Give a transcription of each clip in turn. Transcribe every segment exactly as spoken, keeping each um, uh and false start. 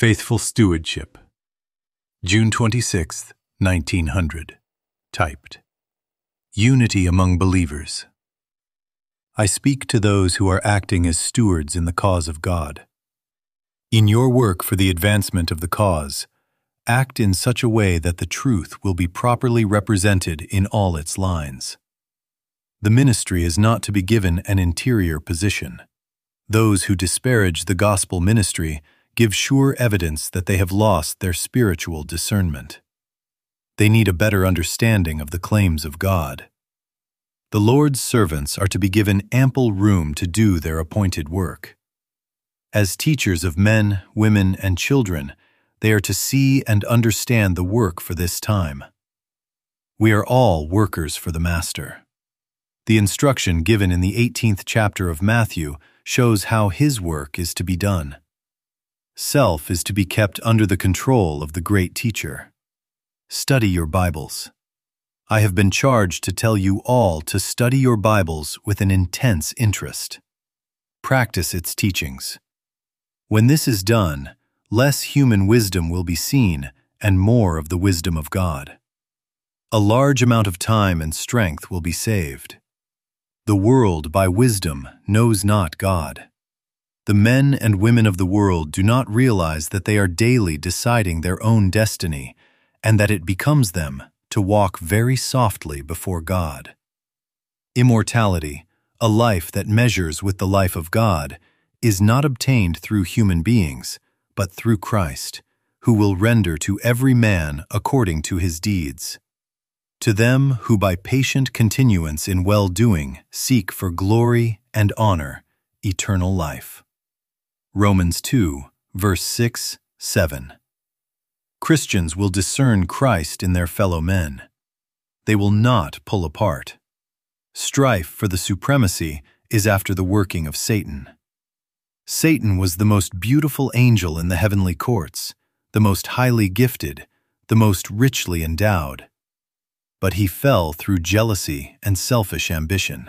Faithful Stewardship, June twenty-sixth, nineteen hundred. Typed. Unity among believers. I speak to those who are acting as stewards in the cause of God. In your work for the advancement of the cause, act in such a way that the truth will be properly represented in all its lines. The ministry is not to be given an interior position. Those who disparage the gospel ministry give sure evidence that they have lost their spiritual discernment. They need a better understanding of the claims of God. The Lord's servants are to be given ample room to do their appointed work. As teachers of men, women, and children, they are to see and understand the work for this time. We are all workers for the Master. The instruction given in the eighteenth chapter of Matthew shows how his work is to be done. Self is to be kept under the control of the great teacher. Study your Bibles. I have been charged to tell you all to study your Bibles with an intense interest. Practice its teachings. When this is done, less human wisdom will be seen and more of the wisdom of God. A large amount of time and strength will be saved. The world, by wisdom, knows not God. The men and women of the world do not realize that they are daily deciding their own destiny and that it becomes them to walk very softly before God. Immortality, a life that measures with the life of God, is not obtained through human beings, but through Christ, who will render to every man according to his deeds. To them who by patient continuance in well-doing seek for glory and honor, eternal life. Romans two, verse six, seven. Christians will discern Christ in their fellow men. They will not pull apart. Strife for the supremacy is after the working of Satan. Satan was the most beautiful angel in the heavenly courts, the most highly gifted, the most richly endowed. But he fell through jealousy and selfish ambition.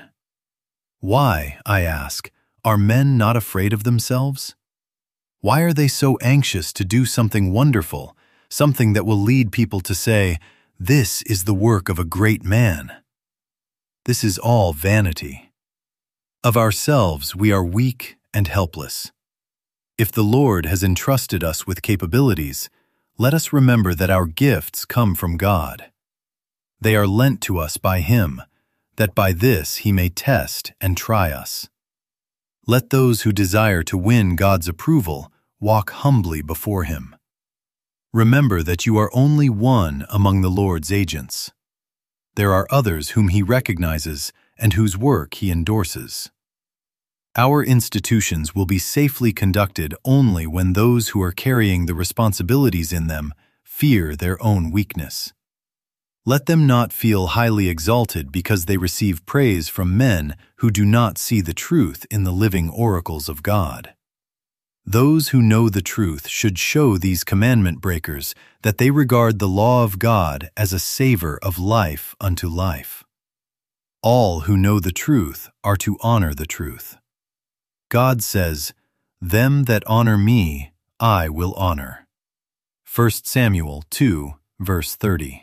Why, I ask, are men not afraid of themselves? Why are they so anxious to do something wonderful, something that will lead people to say, "This is the work of a great man"? This is all vanity. Of ourselves we are weak and helpless. If the Lord has entrusted us with capabilities, let us remember that our gifts come from God. They are lent to us by Him, that by this He may test and try us. Let those who desire to win God's approval walk humbly before Him. Remember that you are only one among the Lord's agents. There are others whom He recognizes and whose work He endorses. Our institutions will be safely conducted only when those who are carrying the responsibilities in them fear their own weakness. Let them not feel highly exalted because they receive praise from men who do not see the truth in the living oracles of God. Those who know the truth should show these commandment breakers that they regard the law of God as a savor of life unto life. All who know the truth are to honor the truth. God says, "Them that honor me, I will honor." First Samuel two, verse thirty.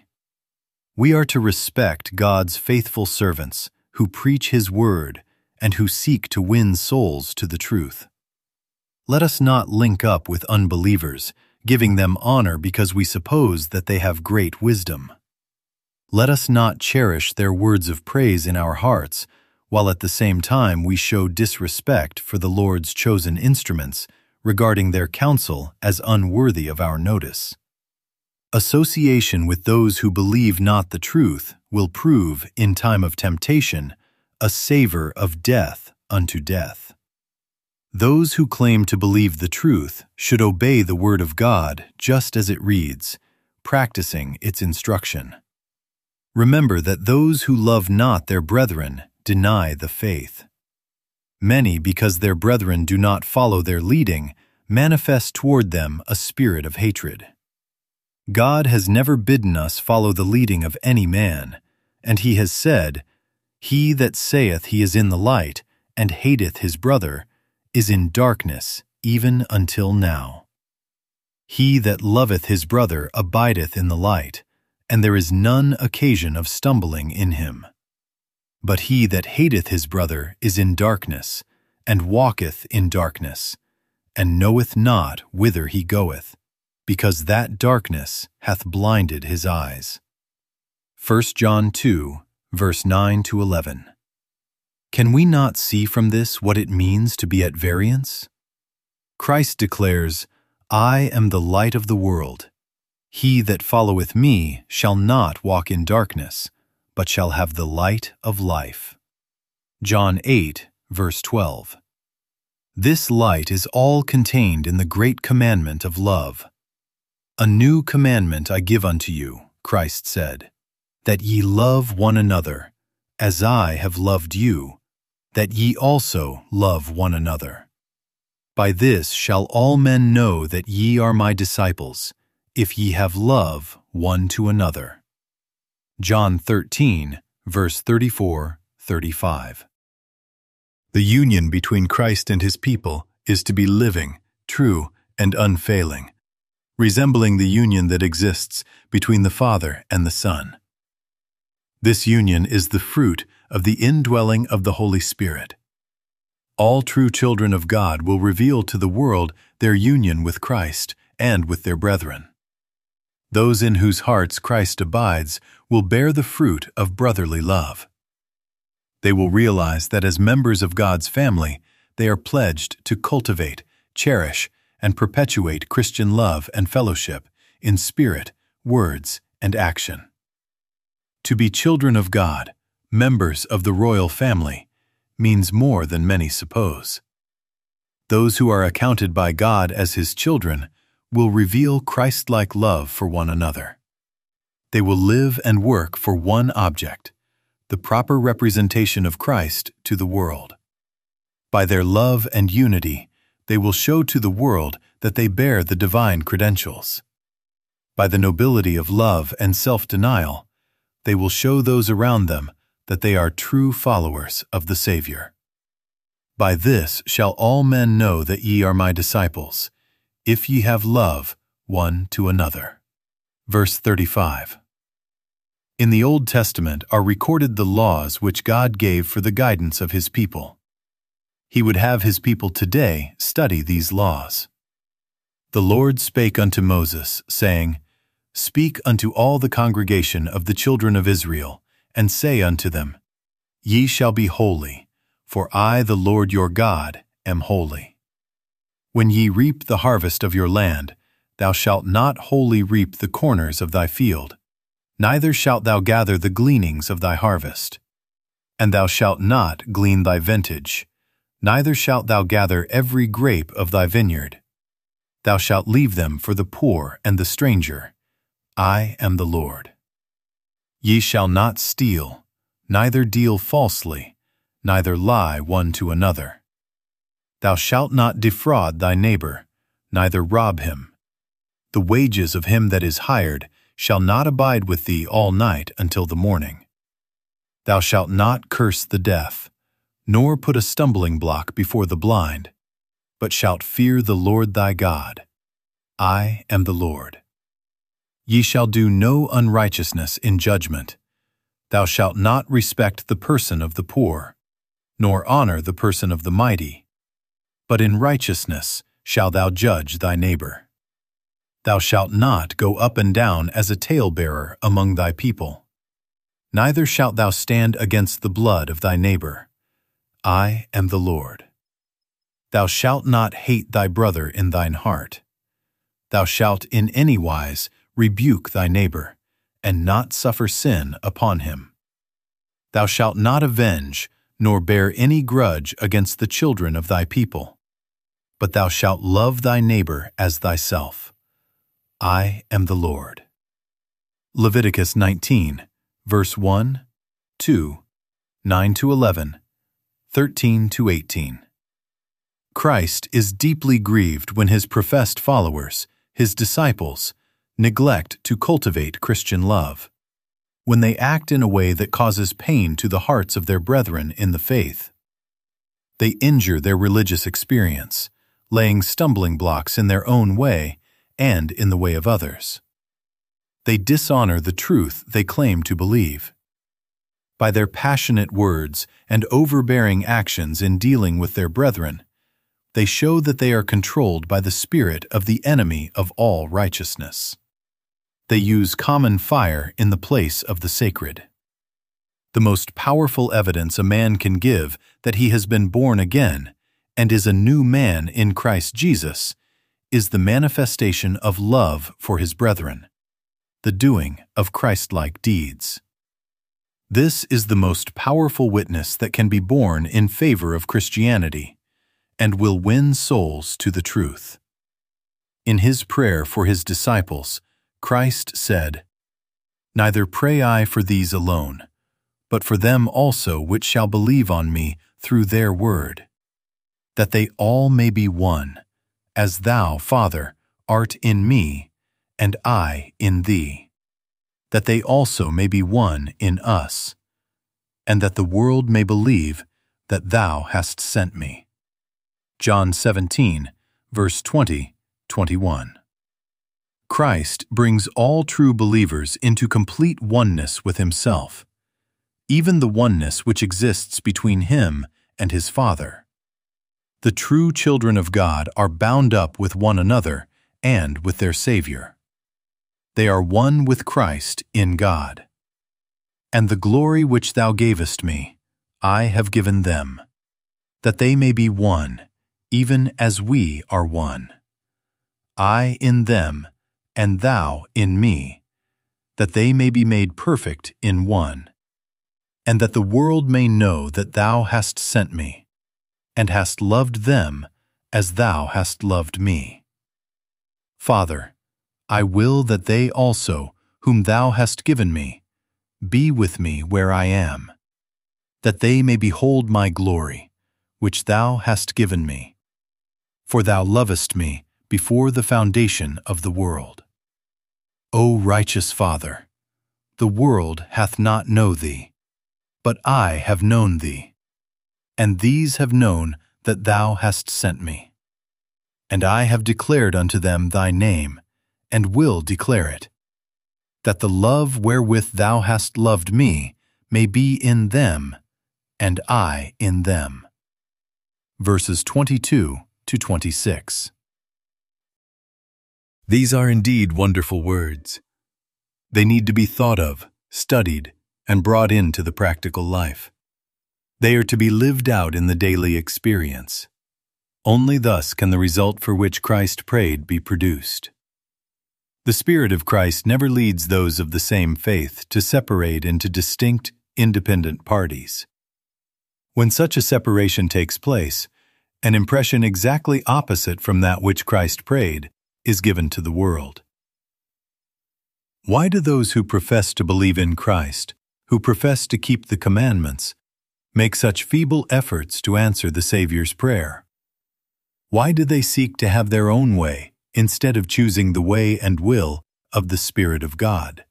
We are to respect God's faithful servants who preach His word and who seek to win souls to the truth. Let us not link up with unbelievers, giving them honor because we suppose that they have great wisdom. Let us not cherish their words of praise in our hearts, while at the same time we show disrespect for the Lord's chosen instruments, regarding their counsel as unworthy of our notice. Association with those who believe not the truth will prove, in time of temptation, a savor of death unto death. Those who claim to believe the truth should obey the word of God just as it reads, practicing its instruction. Remember that those who love not their brethren deny the faith. Many, because their brethren do not follow their leading, manifest toward them a spirit of hatred. God has never bidden us follow the leading of any man, and He has said, "He that saith he is in the light, and hateth his brother, is in darkness even until now." He that loveth his brother abideth in the light, and there is none occasion of stumbling in him. But he that hateth his brother is in darkness, and walketh in darkness, and knoweth not whither he goeth, because that darkness hath blinded his eyes. First John two, verse nine to eleven. Can we not see from this what it means to be at variance? Christ declares, I am the light of the world. He that followeth me shall not walk in darkness, but shall have the light of life. John eight, verse twelve. This light is all contained in the great commandment of love. A new commandment I give unto you, Christ said, that ye love one another, as I have loved you, that ye also love one another. By this shall all men know that ye are my disciples, if ye have love one to another. John thirteen, verse thirty-four to thirty-five. The union between Christ and his people is to be living, true, and unfailing, resembling the union that exists between the Father and the Son. This union is the fruit of the indwelling of the Holy Spirit. All true children of God will reveal to the world their union with Christ and with their brethren. Those in whose hearts Christ abides will bear the fruit of brotherly love. They will realize that as members of God's family, they are pledged to cultivate, cherish, and perpetuate Christian love and fellowship in spirit, words, and action. To be children of God, members of the royal family, means more than many suppose. Those who are accounted by God as his children will reveal Christ-like love for one another. They will live and work for one object, the proper representation of Christ to the world. By their love and unity, they will show to the world that they bear the divine credentials. By the nobility of love and self-denial, they will show those around them that they are true followers of the Savior. By this shall all men know that ye are my disciples, if ye have love one to another. Verse thirty-five. In the Old Testament are recorded the laws which God gave for the guidance of his people. He would have his people today study these laws. The Lord spake unto Moses, saying, Speak unto all the congregation of the children of Israel, and say unto them, Ye shall be holy, for I, the Lord your God, am holy. When ye reap the harvest of your land, thou shalt not wholly reap the corners of thy field, neither shalt thou gather the gleanings of thy harvest. And thou shalt not glean thy vintage, neither shalt thou gather every grape of thy vineyard. Thou shalt leave them for the poor and the stranger. I am the Lord. Ye shall not steal, neither deal falsely, neither lie one to another. Thou shalt not defraud thy neighbor, neither rob him. The wages of him that is hired shall not abide with thee all night until the morning. Thou shalt not curse the deaf, nor put a stumbling block before the blind, but shalt fear the Lord thy God. I am the Lord. Ye shall do no unrighteousness in judgment. Thou shalt not respect the person of the poor, nor honor the person of the mighty. But in righteousness shalt thou judge thy neighbor. Thou shalt not go up and down as a talebearer among thy people. Neither shalt thou stand against the blood of thy neighbor. I am the Lord. Thou shalt not hate thy brother in thine heart. Thou shalt in any wise rebuke thy neighbor, and not suffer sin upon him. Thou shalt not avenge, nor bear any grudge against the children of thy people, but thou shalt love thy neighbor as thyself. I am the Lord. Leviticus nineteen, verse one, two, nine to eleven, thirteen to eighteen. Christ is deeply grieved when his professed followers, his disciples, neglect to cultivate Christian love, when they act in a way that causes pain to the hearts of their brethren in the faith. They injure their religious experience, laying stumbling blocks in their own way and in the way of others. They dishonor the truth they claim to believe. By their passionate words and overbearing actions in dealing with their brethren, they show that they are controlled by the spirit of the enemy of all righteousness. They use common fire in the place of the sacred. The most powerful evidence a man can give that he has been born again and is a new man in Christ Jesus is the manifestation of love for his brethren, the doing of Christ-like deeds. This is the most powerful witness that can be borne in favor of Christianity and will win souls to the truth. In his prayer for his disciples, Christ said, "Neither pray I for these alone, but for them also which shall believe on me through their word, that they all may be one, as thou, Father, art in me, and I in thee, that they also may be one in us, and that the world may believe that thou hast sent me." John seventeen, verse twenty, twenty-one. Christ brings all true believers into complete oneness with himself, even the oneness which exists between him and his Father. The true children of God are bound up with one another and with their Savior. They are one with Christ in God. "And the glory which thou gavest me, I have given them, that they may be one, even as we are one. I in them, and thou in me, that they may be made perfect in one, and that the world may know that thou hast sent me, and hast loved them as thou hast loved me. Father, I will that they also, whom thou hast given me, be with me where I am, that they may behold my glory, which thou hast given me. For thou lovest me before the foundation of the world. O righteous Father, the world hath not known thee, but I have known thee, and these have known that thou hast sent me. And I have declared unto them thy name, and will declare it, that the love wherewith thou hast loved me may be in them, and I in them." Verses twenty-two to twenty-six. These are indeed wonderful words. They need to be thought of, studied, and brought into the practical life. They are to be lived out in the daily experience. Only thus can the result for which Christ prayed be produced. The Spirit of Christ never leads those of the same faith to separate into distinct, independent parties. When such a separation takes place, an impression exactly opposite from that which Christ prayed is given to the world. Why do those who profess to believe in Christ, who profess to keep the commandments, make such feeble efforts to answer the Savior's prayer? Why do they seek to have their own way instead of choosing the way and will of the Spirit of God?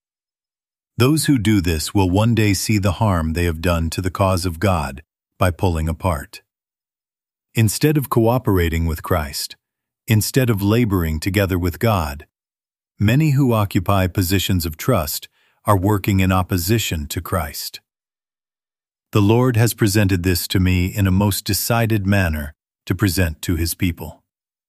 Those who do this will one day see the harm they have done to the cause of God by pulling apart. Instead of cooperating with Christ, instead of laboring together with God, many who occupy positions of trust are working in opposition to Christ. The Lord has presented this to me in a most decided manner to present to his people.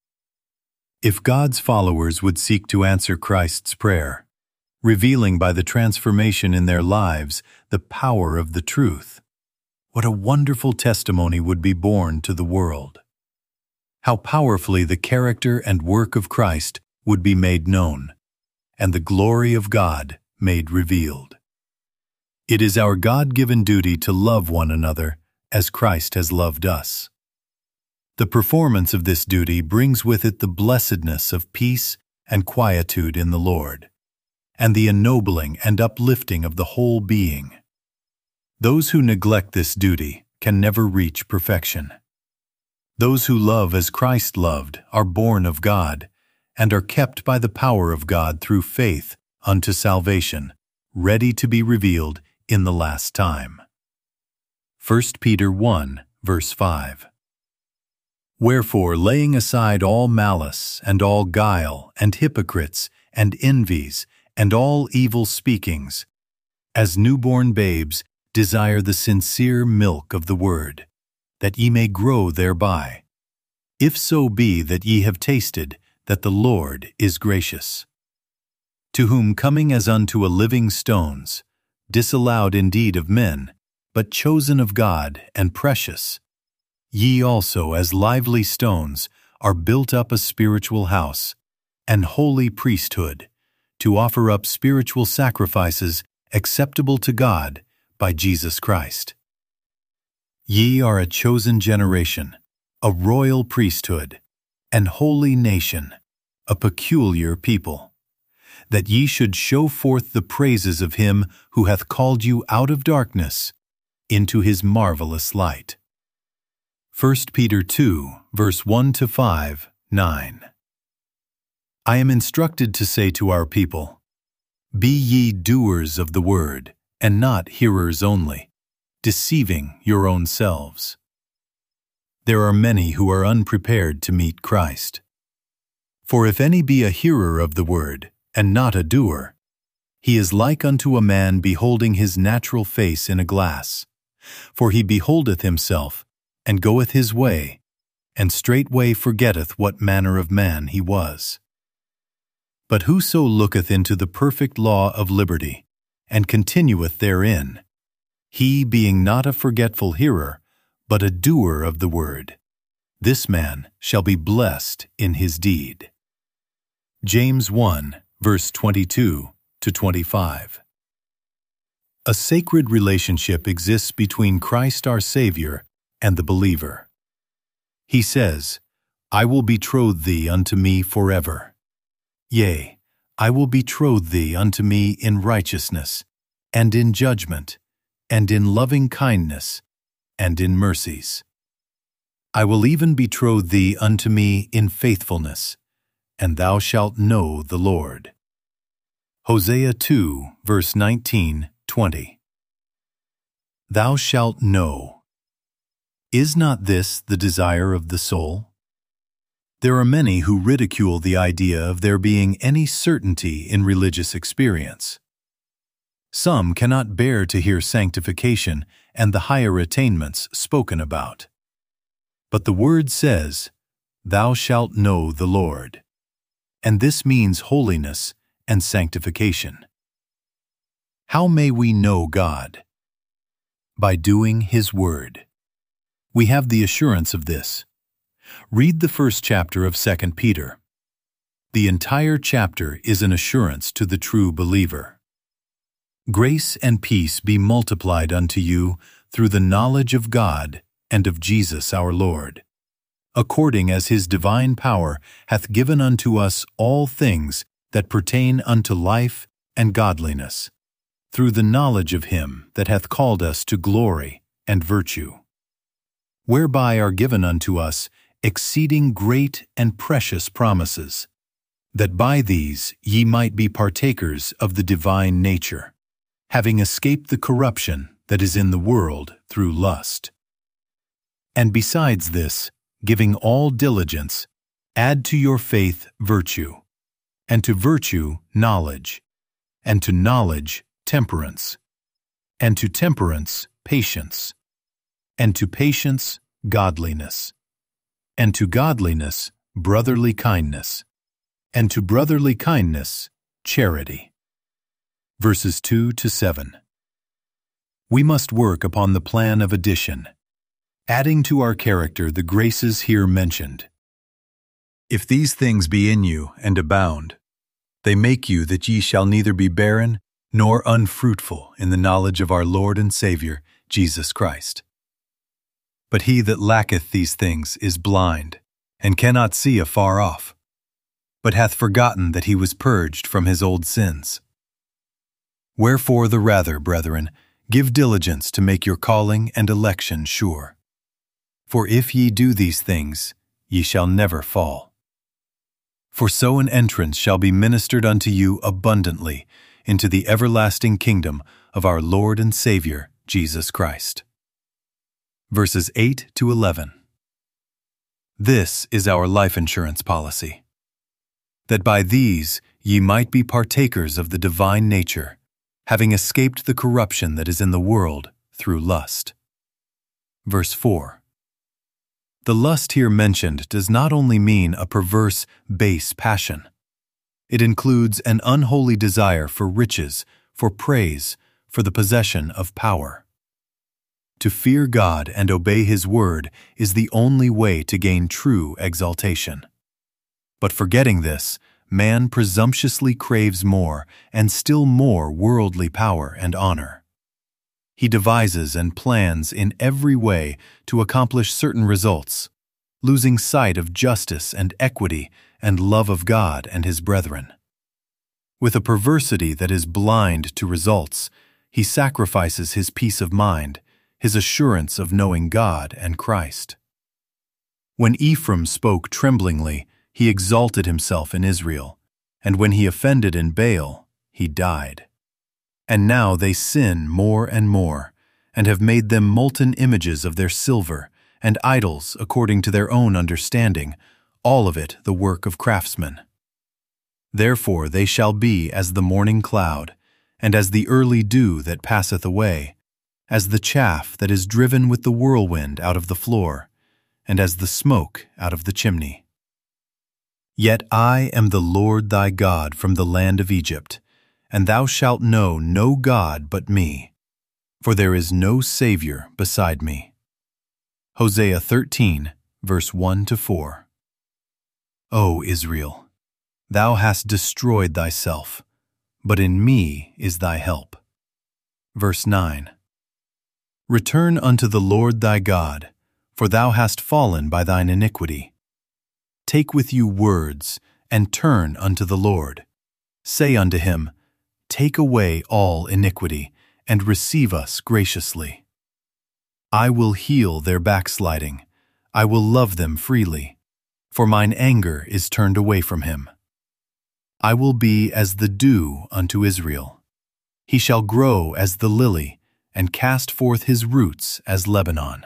If God's followers would seek to answer Christ's prayer, revealing by the transformation in their lives the power of the truth, what a wonderful testimony would be borne to the world. How powerfully the character and work of Christ would be made known, and the glory of God made revealed. It is our God-given duty to love one another as Christ has loved us. The performance of this duty brings with it the blessedness of peace and quietude in the Lord, and the ennobling and uplifting of the whole being. Those who neglect this duty can never reach perfection. Those who love as Christ loved are born of God, and are kept by the power of God through faith unto salvation, ready to be revealed in the last time. First Peter one, verse five. Wherefore, laying aside all malice, and all guile, and hypocrites, and envies, and all evil speakings, as newborn babes, desire the sincere milk of the word, that ye may grow thereby, if so be that ye have tasted that the Lord is gracious. To whom coming as unto a living stones, disallowed indeed of men, but chosen of God and precious, ye also as lively stones are built up a spiritual house, and holy priesthood, to offer up spiritual sacrifices acceptable to God by Jesus Christ. Ye are a chosen generation, a royal priesthood, an holy nation, a peculiar people, that ye should show forth the praises of him who hath called you out of darkness into his marvelous light. First Peter two, verse one to five, nine. I am instructed to say to our people, be ye doers of the word, and not hearers only, deceiving your own selves. There are many who are unprepared to meet Christ. For if any be a hearer of the word, and not a doer, he is like unto a man beholding his natural face in a glass. For he beholdeth himself, and goeth his way, and straightway forgetteth what manner of man he was. But whoso looketh into the perfect law of liberty, and continueth therein, he being not a forgetful hearer, but a doer of the word, this man shall be blessed in his deed. James one, verse twenty-two to twenty-five. A sacred relationship exists between Christ our Savior and the believer. He says, I will betroth thee unto me forever. Yea, I will betroth thee unto me in righteousness, and in judgment, and in loving kindness, and in mercies. I will even betroth thee unto me in faithfulness, and thou shalt know the Lord. Hosea two, verse nineteen, twenty. Thou shalt know. Is not this the desire of the soul? There are many who ridicule the idea of there being any certainty in religious experience. Some cannot bear to hear sanctification and the higher attainments spoken about. But the Word says, Thou shalt know the Lord. And this means holiness and sanctification. How may we know God? By doing His Word. We have the assurance of this. Read the first chapter of Second Peter. The entire chapter is an assurance to the true believer. Grace and peace be multiplied unto you through the knowledge of God and of Jesus our Lord, according as his divine power hath given unto us all things that pertain unto life and godliness, through the knowledge of him that hath called us to glory and virtue, whereby are given unto us exceeding great and precious promises, that by these ye might be partakers of the divine nature, having escaped the corruption that is in the world through lust. And besides this, giving all diligence, add to your faith virtue, and to virtue knowledge, and to knowledge temperance, and to temperance patience, and to patience godliness, and to godliness brotherly kindness, and to brotherly kindness charity. Verses two to seven. We must work upon the plan of addition, adding to our character the graces here mentioned. If these things be in you and abound, they make you that ye shall neither be barren nor unfruitful in the knowledge of our Lord and Savior, Jesus Christ. But he that lacketh these things is blind, and cannot see afar off, but hath forgotten that he was purged from his old sins. Wherefore the rather, brethren, give diligence to make your calling and election sure. For if ye do these things, ye shall never fall. For so an entrance shall be ministered unto you abundantly into the everlasting kingdom of our Lord and Savior, Jesus Christ. Verses eight to eleven. This is our life insurance policy. That by these ye might be partakers of the divine nature, having escaped the corruption that is in the world through lust. Verse four. The lust here mentioned does not only mean a perverse, base passion. It includes an unholy desire for riches, for praise, for the possession of power. To fear God and obey His word is the only way to gain true exaltation. But forgetting this, man presumptuously craves more and still more worldly power and honor. He devises and plans in every way to accomplish certain results, losing sight of justice and equity and love of God and His brethren. With a perversity that is blind to results, he sacrifices his peace of mind, his assurance of knowing God and Christ. When Ephraim spoke tremblingly, he exalted himself in Israel, and when he offended in Baal, he died. And now they sin more and more, and have made them molten images of their silver, and idols according to their own understanding, all of it the work of craftsmen. Therefore they shall be as the morning cloud, and as the early dew that passeth away, as the chaff that is driven with the whirlwind out of the floor, and as the smoke out of the chimney. Yet I am the Lord thy God from the land of Egypt, and thou shalt know no God but me, for there is no Savior beside me. Hosea thirteen, verse one to four. O Israel, thou hast destroyed thyself, but in me is thy help. Verse nine. Return unto the Lord thy God, for thou hast fallen by thine iniquity. Take with you words, and turn unto the Lord. Say unto him, Take away all iniquity, and receive us graciously. I will heal their backsliding. I will love them freely, for mine anger is turned away from him. I will be as the dew unto Israel. He shall grow as the lily, and cast forth his roots as Lebanon.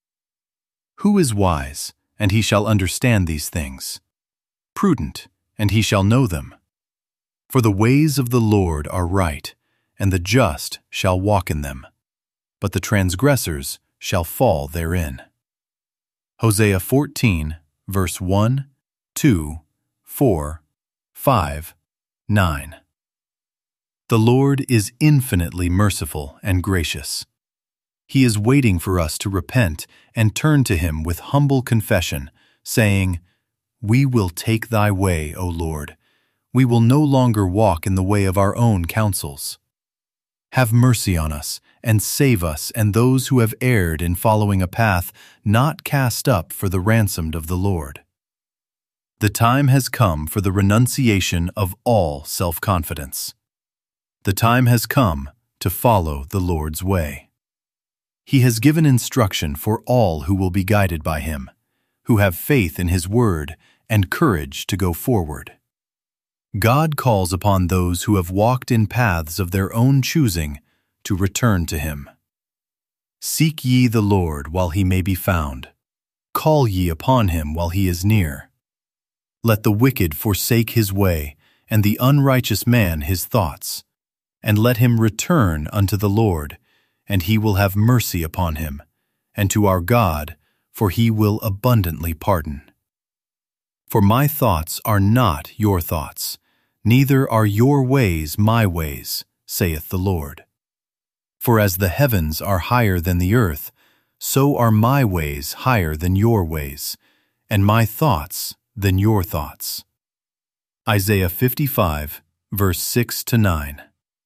Who is wise, and he shall understand these things? Prudent, and he shall know them. For the ways of the Lord are right, and the just shall walk in them, but the transgressors shall fall therein. Hosea fourteen, verse one, two, four, five, nine. The Lord is infinitely merciful and gracious. He is waiting for us to repent and turn to Him with humble confession, saying, We will take Thy way, O Lord. We will no longer walk in the way of our own counsels. Have mercy on us, and save us and those who have erred in following a path not cast up for the ransomed of the Lord. The time has come for the renunciation of all self-confidence. The time has come to follow the Lord's way. He has given instruction for all who will be guided by Him, who have faith in His word and courage to go forward. God calls upon those who have walked in paths of their own choosing to return to Him. Seek ye the Lord while He may be found. Call ye upon Him while He is near. Let the wicked forsake his way, and the unrighteous man his thoughts. And let him return unto the Lord, and He will have mercy upon him, and to our God, for He will abundantly pardon. For my thoughts are not your thoughts, neither are your ways my ways, saith the Lord. For as the heavens are higher than the earth, so are my ways higher than your ways, and my thoughts than your thoughts. Isaiah fifty-five, verse six to nine.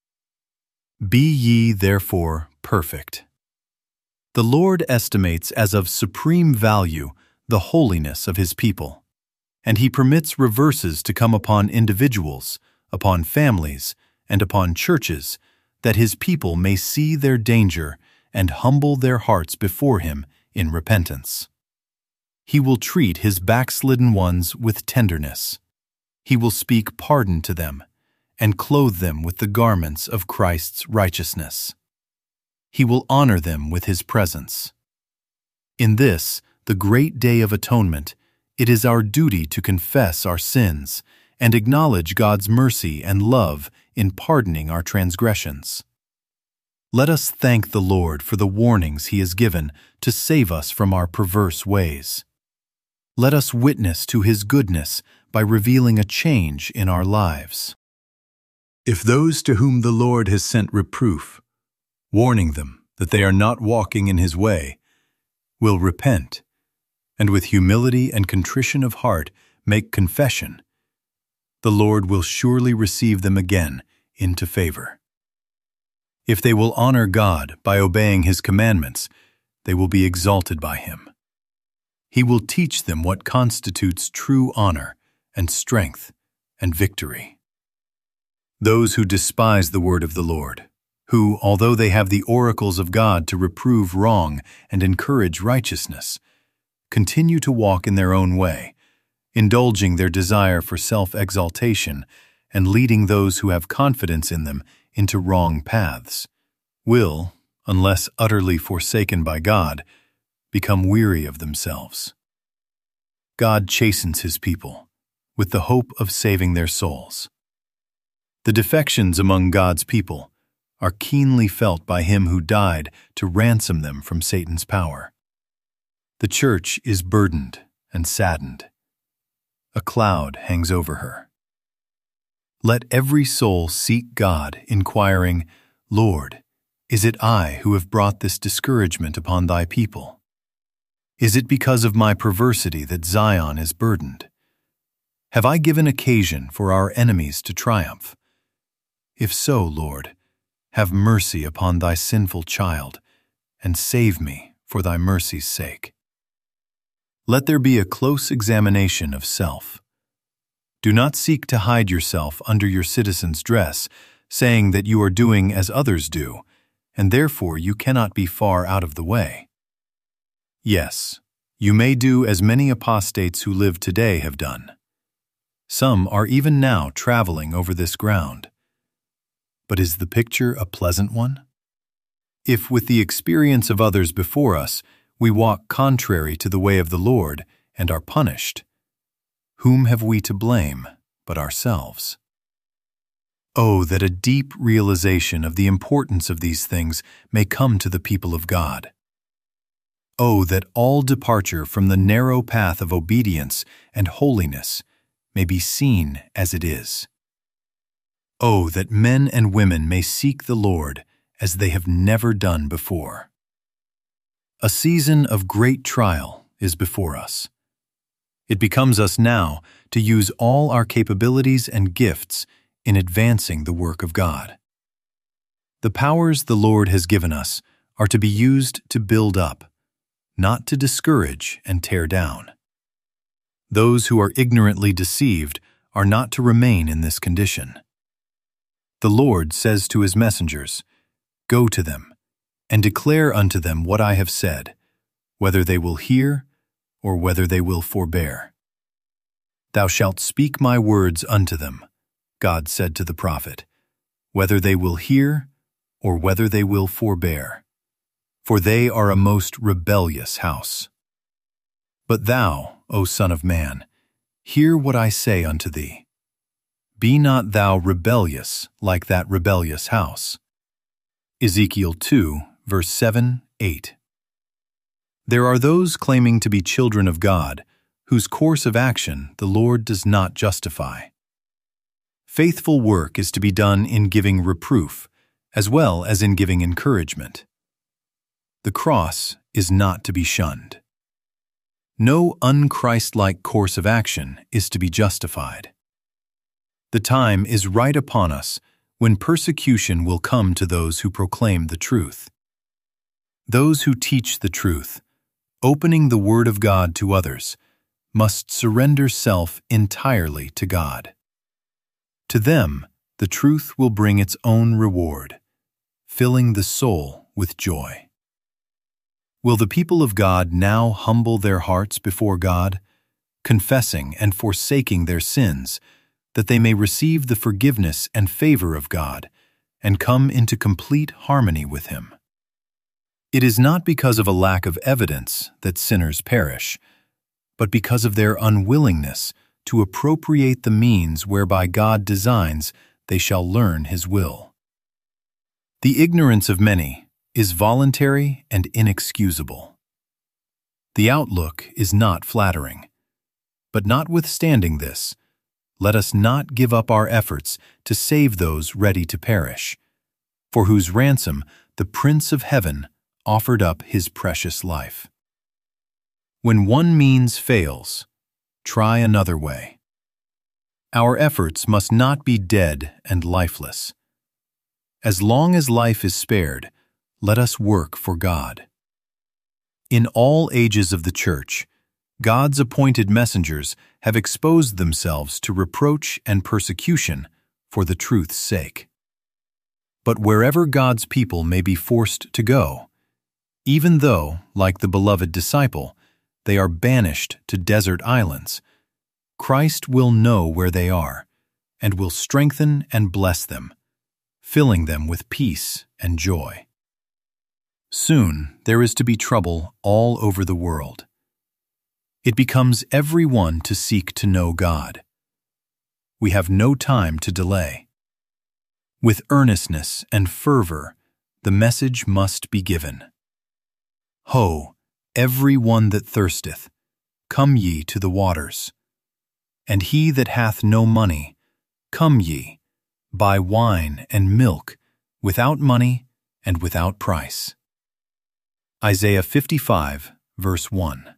Be ye therefore perfect. The Lord estimates as of supreme value the holiness of His people, and He permits reverses to come upon individuals, upon families, and upon churches, that His people may see their danger and humble their hearts before Him in repentance. He will treat His backslidden ones with tenderness. He will speak pardon to them, and clothe them with the garments of Christ's righteousness. He will honor them with His presence. In this, the great day of atonement, it is our duty to confess our sins and acknowledge God's mercy and love in pardoning our transgressions. Let us thank the Lord for the warnings He has given to save us from our perverse ways. Let us witness to His goodness by revealing a change in our lives. If those to whom the Lord has sent reproof, warning them that they are not walking in His way, will repent, and with humility and contrition of heart make confession, the Lord will surely receive them again into favor. If they will honor God by obeying His commandments, they will be exalted by Him. He will teach them what constitutes true honor and strength and victory. Those who despise the word of the Lord, who, although they have the oracles of God to reprove wrong and encourage righteousness, continue to walk in their own way, indulging their desire for self-exaltation and leading those who have confidence in them into wrong paths, will, unless utterly forsaken by God, become weary of themselves. God chastens His people with the hope of saving their souls. The defections among God's people are keenly felt by Him who died to ransom them from Satan's power. The church is burdened and saddened. A cloud hangs over her. Let every soul seek God, inquiring, Lord, is it I who have brought this discouragement upon Thy people? Is it because of my perversity that Zion is burdened? Have I given occasion for our enemies to triumph? If so, Lord, have mercy upon Thy sinful child, and save me for Thy mercy's sake. Let there be a close examination of self. Do not seek to hide yourself under your citizen's dress, saying that you are doing as others do, and therefore you cannot be far out of the way. Yes, you may do as many apostates who live today have done. Some are even now traveling over this ground. But is the picture a pleasant one? If with the experience of others before us, we walk contrary to the way of the Lord and are punished, whom have we to blame but ourselves? Oh, that a deep realization of the importance of these things may come to the people of God. Oh, that all departure from the narrow path of obedience and holiness may be seen as it is. Oh, that men and women may seek the Lord as they have never done before. A season of great trial is before us. It becomes us now to use all our capabilities and gifts in advancing the work of God. The powers the Lord has given us are to be used to build up, not to discourage and tear down. Those who are ignorantly deceived are not to remain in this condition. The Lord says to His messengers, Go to them, and declare unto them what I have said, whether they will hear or whether they will forbear. Thou shalt speak my words unto them, God said to the prophet, whether they will hear or whether they will forbear. For they are a most rebellious house. But thou, O Son of Man, hear what I say unto thee. Be not thou rebellious like that rebellious house. Ezekiel two, verse seven, eight. There are those claiming to be children of God, whose course of action the Lord does not justify. Faithful work is to be done in giving reproof, as well as in giving encouragement. The cross is not to be shunned. No un-Christ-like course of action is to be justified. The time is right upon us when persecution will come to those who proclaim the truth. Those who teach the truth, opening the Word of God to others, must surrender self entirely to God. To them, the truth will bring its own reward, filling the soul with joy. Will the people of God now humble their hearts before God, confessing and forsaking their sins, that they may receive the forgiveness and favor of God and come into complete harmony with Him? It is not because of a lack of evidence that sinners perish, but because of their unwillingness to appropriate the means whereby God designs they shall learn His will. The ignorance of many is voluntary and inexcusable. The outlook is not flattering. But notwithstanding this, let us not give up our efforts to save those ready to perish, for whose ransom the Prince of Heaven offered up His precious life. When one means fails, try another way. Our efforts must not be dead and lifeless. As long as life is spared, let us work for God. In all ages of the Church, God's appointed messengers have exposed themselves to reproach and persecution for the truth's sake. But wherever God's people may be forced to go, even though, like the beloved disciple, they are banished to desert islands, Christ will know where they are and will strengthen and bless them, filling them with peace and joy. Soon there is to be trouble all over the world. It becomes every one to seek to know God. We have no time to delay. With earnestness and fervor, the message must be given. Ho, every one that thirsteth, come ye to the waters. And he that hath no money, come ye, buy wine and milk, without money and without price. Isaiah fifty-five, verse one.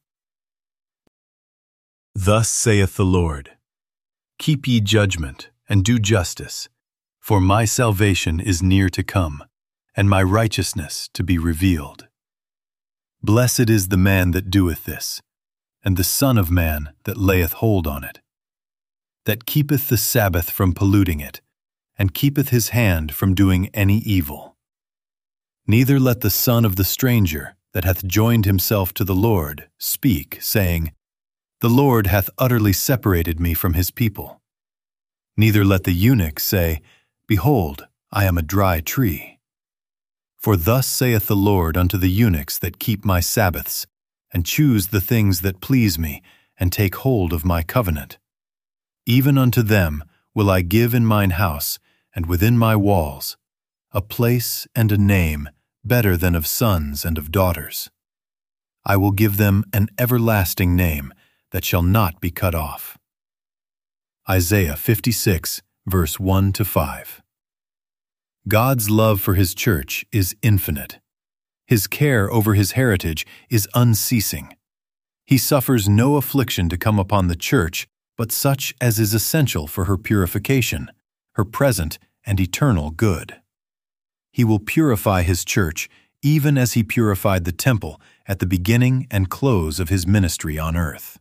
Thus saith the Lord, Keep ye judgment, and do justice, for my salvation is near to come, and my righteousness to be revealed. Blessed is the man that doeth this, and the Son of Man that layeth hold on it, that keepeth the Sabbath from polluting it, and keepeth his hand from doing any evil. Neither let the son of the stranger that hath joined himself to the Lord speak, saying, The Lord hath utterly separated me from his people. Neither let the eunuch say, Behold, I am a dry tree. For thus saith the Lord unto the eunuchs that keep my Sabbaths, and choose the things that please me, and take hold of my covenant. Even unto them will I give in mine house, and within my walls, a place and a name better than of sons and of daughters. I will give them an everlasting name that shall not be cut off. Isaiah fifty-six, verse one to five. God's love for His church is infinite. His care over His heritage is unceasing. He suffers no affliction to come upon the church but such as is essential for her purification, her present and eternal good. He will purify His church even as He purified the temple at the beginning and close of His ministry on earth.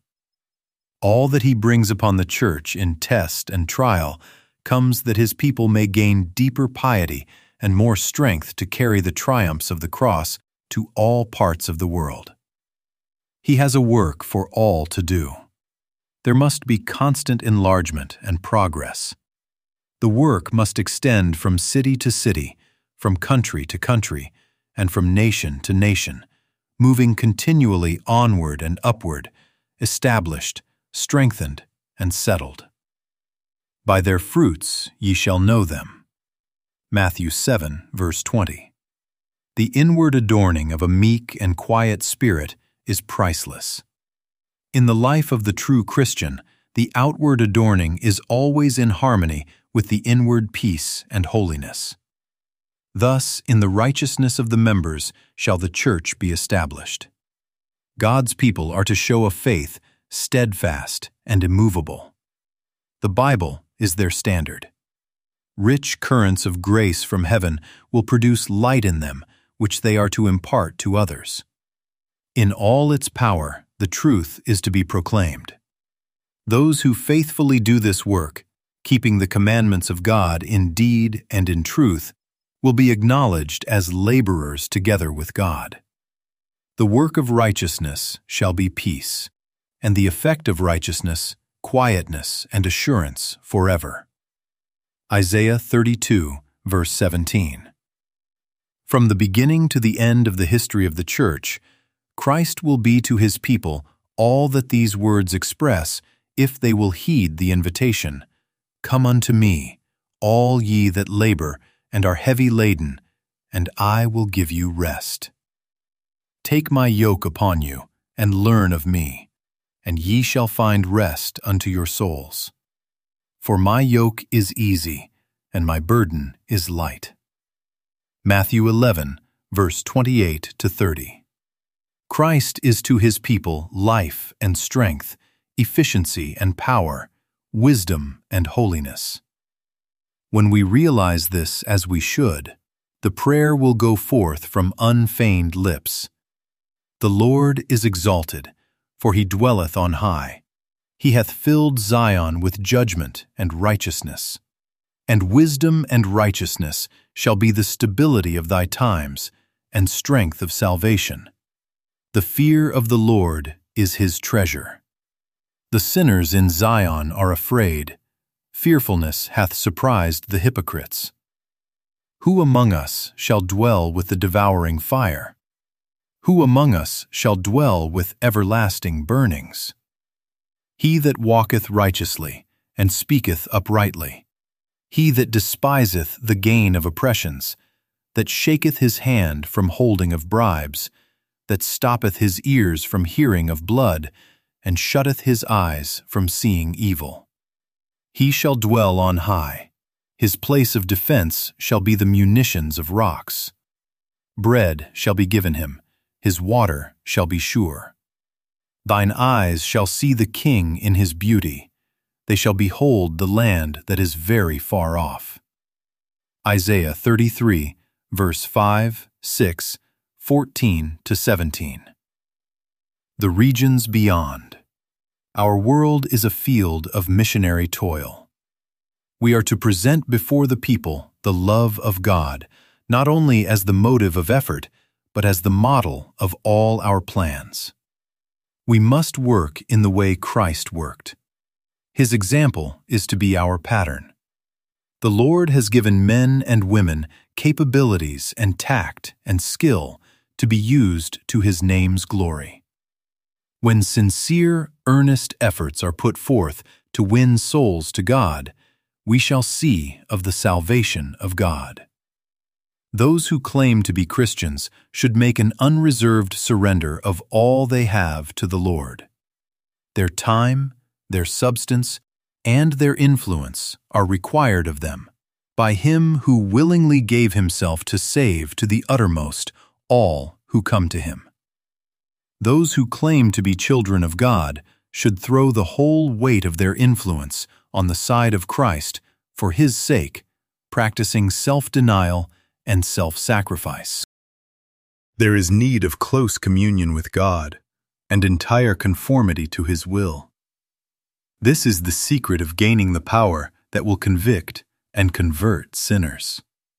All that He brings upon the church in test and trial comes that His people may gain deeper piety and more strength to carry the triumphs of the cross to all parts of the world. He has a work for all to do. There must be constant enlargement and progress. The work must extend from city to city, from country to country, and from nation to nation, moving continually onward and upward, established, strengthened, and settled. By their fruits ye shall know them. Matthew seven, verse twenty. The inward adorning of a meek and quiet spirit is priceless. In the life of the true Christian, the outward adorning is always in harmony with the inward peace and holiness. Thus, in the righteousness of the members shall the church be established. God's people are to show a faith steadfast and immovable. The Bible is their standard. Rich currents of grace from heaven will produce light in them, which they are to impart to others. In all its power, the truth is to be proclaimed. Those who faithfully do this work, keeping the commandments of God in deed and in truth, will be acknowledged as laborers together with God. The work of righteousness shall be peace, and the effect of righteousness, quietness and assurance forever. Isaiah thirty-two, verse seventeen. From the beginning to the end of the history of the church, Christ will be to His people all that these words express if they will heed the invitation. Come unto me, all ye that labor and are heavy laden, and I will give you rest. Take my yoke upon you, and learn of me, and ye shall find rest unto your souls. For my yoke is easy, and my burden is light. Matthew eleven, verse twenty-eight to thirty. Christ is to his people life and strength, efficiency and power, wisdom and holiness. When we realize this as we should, the prayer will go forth from unfeigned lips. The Lord is exalted, for he dwelleth on high. He hath filled Zion with judgment and righteousness. And wisdom and righteousness shall be the stability of thy times, and strength of salvation. The fear of the Lord is his treasure. The sinners in Zion are afraid. Fearfulness hath surprised the hypocrites. Who among us shall dwell with the devouring fire? Who among us shall dwell with everlasting burnings? He that walketh righteously, and speaketh uprightly. He that despiseth the gain of oppressions, that shaketh his hand from holding of bribes, that stoppeth his ears from hearing of blood, and shutteth his eyes from seeing evil. He shall dwell on high. His place of defense shall be the munitions of rocks. Bread shall be given him, his water shall be sure. Thine eyes shall see the King in his beauty. They shall behold the land that is very far off. Isaiah thirty-three, verse five, six, fourteen to seventeen. The regions beyond. Our world is a field of missionary toil. We are to present before the people the love of God, not only as the motive of effort, but as the model of all our plans. We must work in the way Christ worked. His example is to be our pattern. The Lord has given men and women capabilities and tact and skill to be used to his name's glory. When sincere, earnest efforts are put forth to win souls to God, we shall see of the salvation of God. Those who claim to be Christians should make an unreserved surrender of all they have to the Lord. Their time, their substance, and their influence are required of them by him who willingly gave himself to save to the uttermost all who come to him. Those who claim to be children of God should throw the whole weight of their influence on the side of Christ for his sake, practicing self-denial and self-sacrifice. There is need of close communion with God and entire conformity to his will. This is the secret of gaining the power that will convict and convert sinners.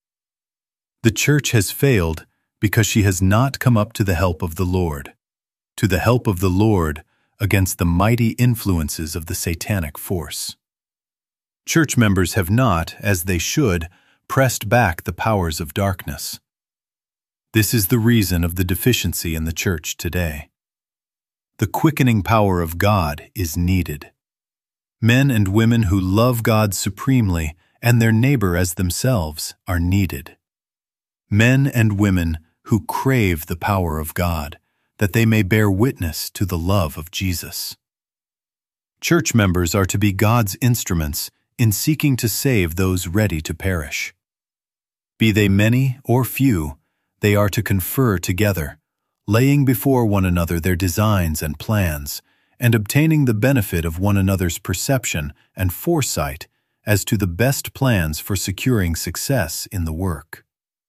The church has failed because she has not come up to the help of the Lord, to the help of the Lord against the mighty influences of the satanic force. Church members have not, as they should, pressed back the powers of darkness. This is the reason of the deficiency in the church today. The quickening power of God is needed. Men and women who love God supremely and their neighbor as themselves are needed. Men and women who crave the power of God, that they may bear witness to the love of Jesus. Church members are to be God's instruments in seeking to save those ready to perish. Be they many or few, they are to confer together, laying before one another their designs and plans, and obtaining the benefit of one another's perception and foresight as to the best plans for securing success in the work.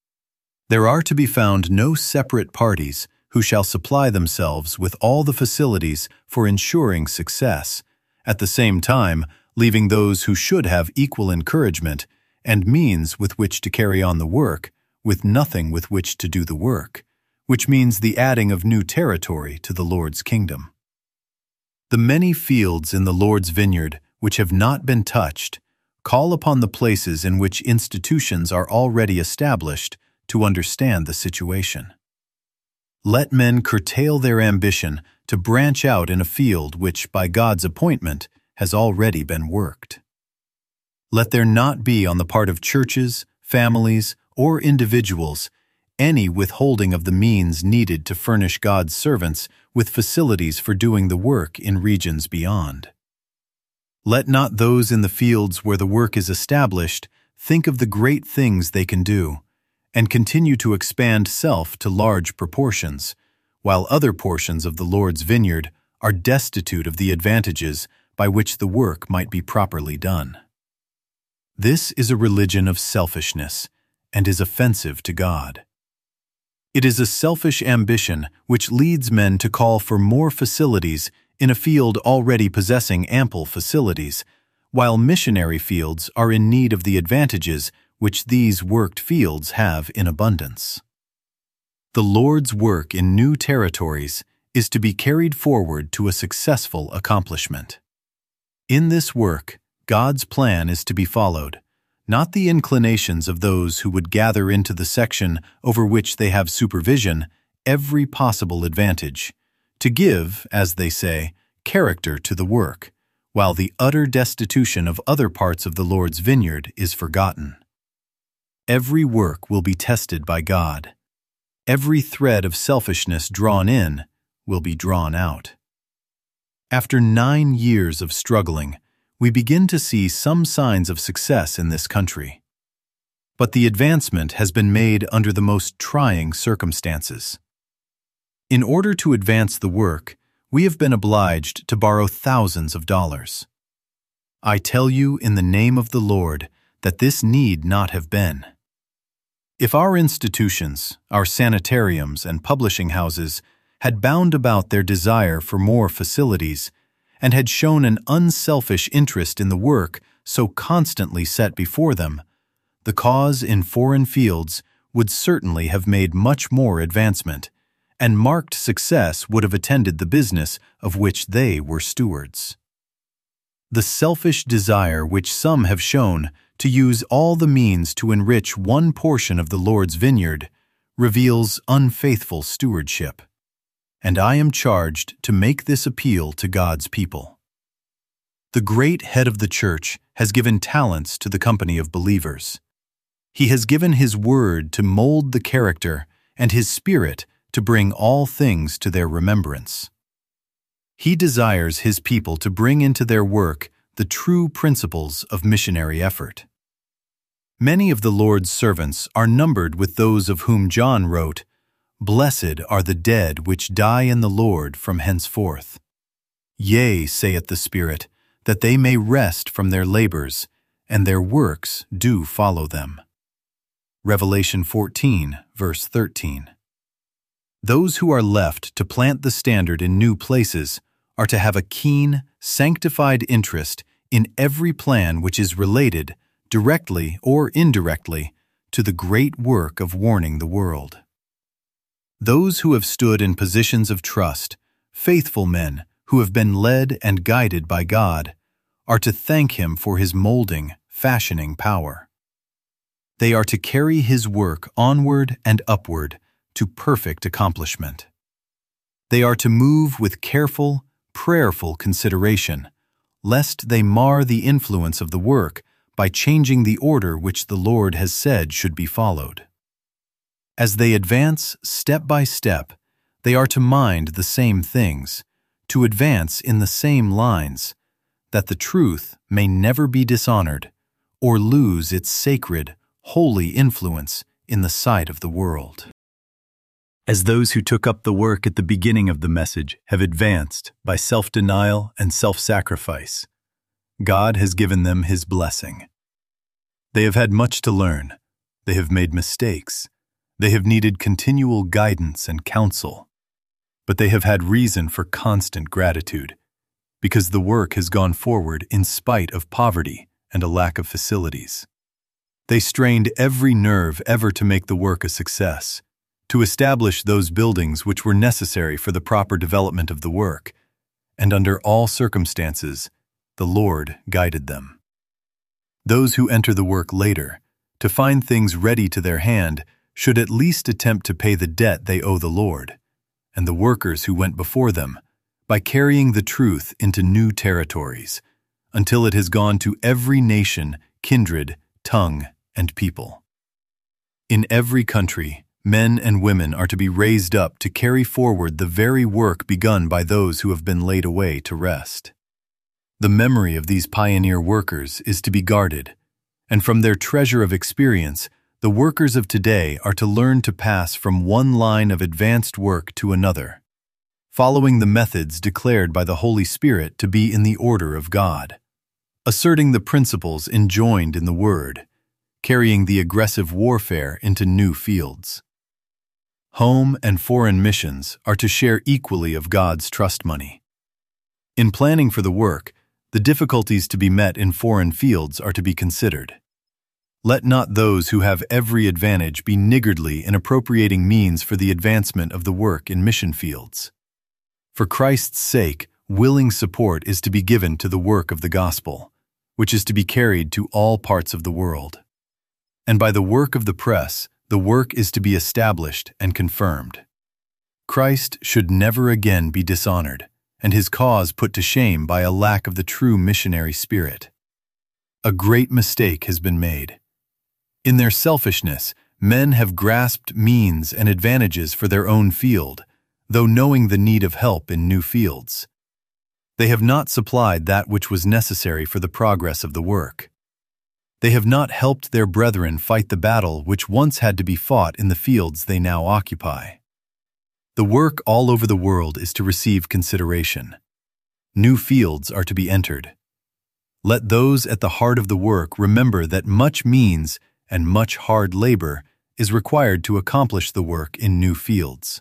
There are to be found no separate parties who shall supply themselves with all the facilities for ensuring success, at the same time leaving those who should have equal encouragement and means with which to carry on the work with nothing with which to do the work, which means the adding of new territory to the Lord's kingdom. The many fields in the Lord's vineyard which have not been touched call upon the places in which institutions are already established to understand the situation. Let men curtail their ambition to branch out in a field which, by God's appointment, has already been worked. Let there not be on the part of churches, families, or individuals any withholding of the means needed to furnish God's servants with facilities for doing the work in regions beyond. Let not those in the fields where the work is established think of the great things they can do, and continue to expand self to large proportions, while other portions of the Lord's vineyard are destitute of the advantages by which the work might be properly done. This is a religion of selfishness and is offensive to God. It is a selfish ambition which leads men to call for more facilities in a field already possessing ample facilities, while missionary fields are in need of the advantages which these worked fields have in abundance. The Lord's work in new territories is to be carried forward to a successful accomplishment. In this work, God's plan is to be followed, not the inclinations of those who would gather into the section over which they have supervision every possible advantage, to give, as they say, character to the work, while the utter destitution of other parts of the Lord's vineyard is forgotten. Every work will be tested by God. Every thread of selfishness drawn in will be drawn out. After nine years of struggling, we begin to see some signs of success in this country. But the advancement has been made under the most trying circumstances. In order to advance the work, we have been obliged to borrow thousands of dollars. I tell you in the name of the Lord that this need not have been. If our institutions, our sanitariums and publishing houses had bound about their desire for more facilities, and had shown an unselfish interest in the work so constantly set before them, the cause in foreign fields would certainly have made much more advancement, and marked success would have attended the business of which they were stewards. The selfish desire which some have shown to use all the means to enrich one portion of the Lord's vineyard reveals unfaithful stewardship, and I am charged to make this appeal to God's people. The great head of the church has given talents to the company of believers. He has given his word to mold the character and his spirit to bring all things to their remembrance. He desires his people to bring into their work the true principles of missionary effort. Many of the Lord's servants are numbered with those of whom John wrote, "Blessed are the dead which die in the Lord from henceforth. Yea, saith the Spirit, that they may rest from their labors, and their works do follow them." Revelation fourteen, verse thirteen. Those who are left to plant the standard in new places are to have a keen, sanctified interest in every plan which is related, directly or indirectly, to the great work of warning the world. Those who have stood in positions of trust, faithful men who have been led and guided by God, are to thank Him for His molding, fashioning power. They are to carry His work onward and upward to perfect accomplishment. They are to move with careful, prayerful consideration, lest they mar the influence of the work by changing the order which the Lord has said should be followed. As they advance step by step, they are to mind the same things, to advance in the same lines, that the truth may never be dishonored or lose its sacred, holy influence in the sight of the world. As those who took up the work at the beginning of the message have advanced by self-denial and self-sacrifice, God has given them His blessing. They have had much to learn. They have made mistakes. They have needed continual guidance and counsel. But they have had reason for constant gratitude, because the work has gone forward in spite of poverty and a lack of facilities. They strained every nerve ever to make the work a success, to establish those buildings which were necessary for the proper development of the work, and under all circumstances, the Lord guided them. Those who enter the work later, to find things ready to their hand, should at least attempt to pay the debt they owe the Lord, and the workers who went before them by carrying the truth into new territories, until it has gone to every nation, kindred, tongue, and people. In every country, men and women are to be raised up to carry forward the very work begun by those who have been laid away to rest. The memory of these pioneer workers is to be guarded, and from their treasure of experience, the workers of today are to learn to pass from one line of advanced work to another, following the methods declared by the Holy Spirit to be in the order of God, asserting the principles enjoined in the Word, carrying the aggressive warfare into new fields. Home and foreign missions are to share equally of God's trust money. In planning for the work, the difficulties to be met in foreign fields are to be considered. Let not those who have every advantage be niggardly in appropriating means for the advancement of the work in mission fields. For Christ's sake, willing support is to be given to the work of the gospel, which is to be carried to all parts of the world. And by the work of the press, the work is to be established and confirmed. Christ should never again be dishonored, and his cause put to shame by a lack of the true missionary spirit. A great mistake has been made. In their selfishness, men have grasped means and advantages for their own field, though knowing the need of help in new fields. They have not supplied that which was necessary for the progress of the work. They have not helped their brethren fight the battle which once had to be fought in the fields they now occupy. The work all over the world is to receive consideration. New fields are to be entered. Let those at the heart of the work remember that much means and much hard labor is required to accomplish the work in new fields.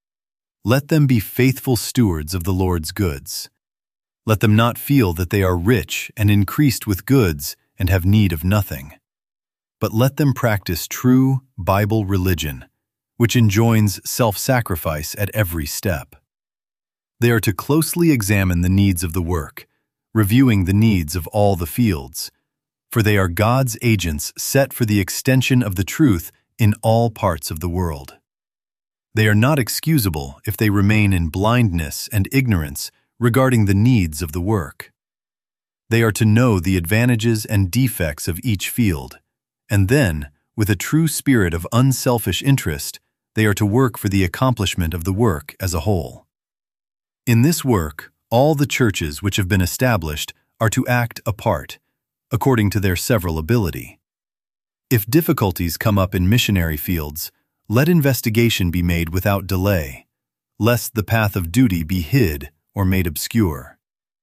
Let them be faithful stewards of the Lord's goods. Let them not feel that they are rich and increased with goods and have need of nothing. But let them practice true Bible religion, which enjoins self-sacrifice at every step. They are to closely examine the needs of the work, reviewing the needs of all the fields, for they are God's agents set for the extension of the truth in all parts of the world. They are not excusable if they remain in blindness and ignorance regarding the needs of the work. They are to know the advantages and defects of each field, and then, with a true spirit of unselfish interest, they are to work for the accomplishment of the work as a whole. In this work, all the churches which have been established are to act a part, according to their several ability. If difficulties come up in missionary fields, let investigation be made without delay, lest the path of duty be hid or made obscure.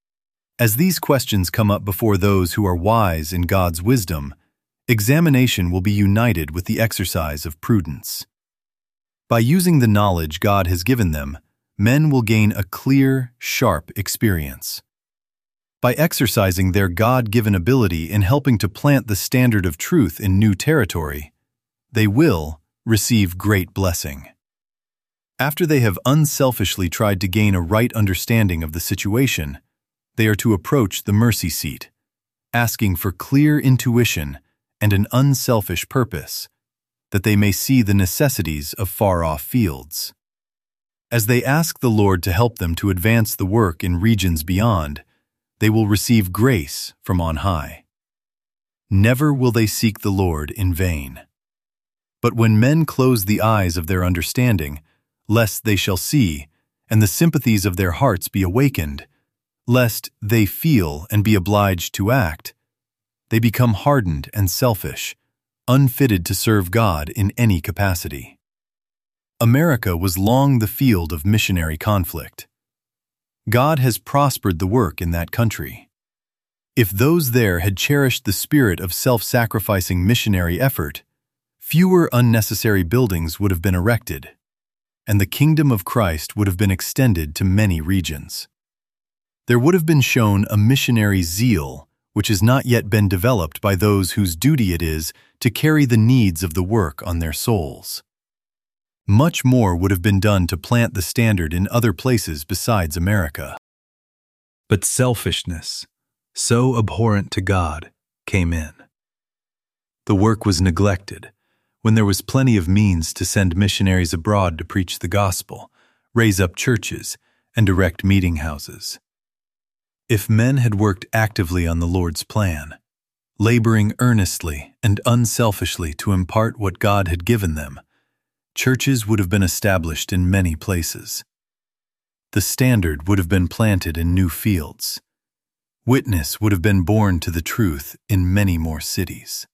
As these questions come up before those who are wise in God's wisdom, examination will be united with the exercise of prudence. By using the knowledge God has given them, men will gain a clear, sharp experience. By exercising their God-given ability in helping to plant the standard of truth in new territory, they will receive great blessing. After they have unselfishly tried to gain a right understanding of the situation, they are to approach the mercy seat, asking for clear intuition and an unselfish purpose, that they may see the necessities of far-off fields. As they ask the Lord to help them to advance the work in regions beyond, they will receive grace from on high. Never will they seek the Lord in vain. But when men close the eyes of their understanding, lest they shall see, and the sympathies of their hearts be awakened, lest they feel and be obliged to act, they become hardened and selfish, unfitted to serve God in any capacity. America was long the field of missionary conflict. God has prospered the work in that country. If those there had cherished the spirit of self-sacrificing missionary effort, fewer unnecessary buildings would have been erected, and the kingdom of Christ would have been extended to many regions. There would have been shown a missionary zeal which has not yet been developed by those whose duty it is to carry the needs of the work on their souls. Much more would have been done to plant the standard in other places besides America. But selfishness, so abhorrent to God, came in. The work was neglected, when there was plenty of means to send missionaries abroad to preach the gospel, raise up churches, and erect meeting houses. If men had worked actively on the Lord's plan, laboring earnestly and unselfishly to impart what God had given them, churches would have been established in many places. The standard would have been planted in new fields. Witness would have been borne to the truth in many more cities.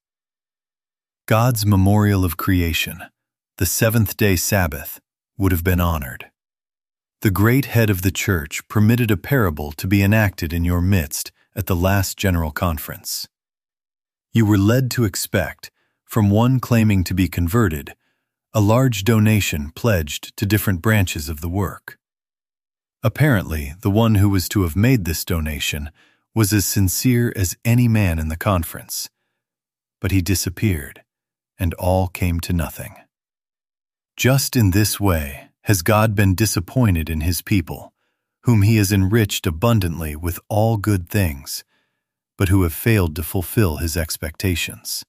God's memorial of creation, the seventh-day Sabbath, would have been honored. The great head of the church permitted a parable to be enacted in your midst at the last general conference. You were led to expect, from one claiming to be converted, a large donation pledged to different branches of the work. Apparently, the one who was to have made this donation was as sincere as any man in the conference, but he disappeared, and all came to nothing. Just in this way has God been disappointed in his people, whom he has enriched abundantly with all good things, but who have failed to fulfill his expectations.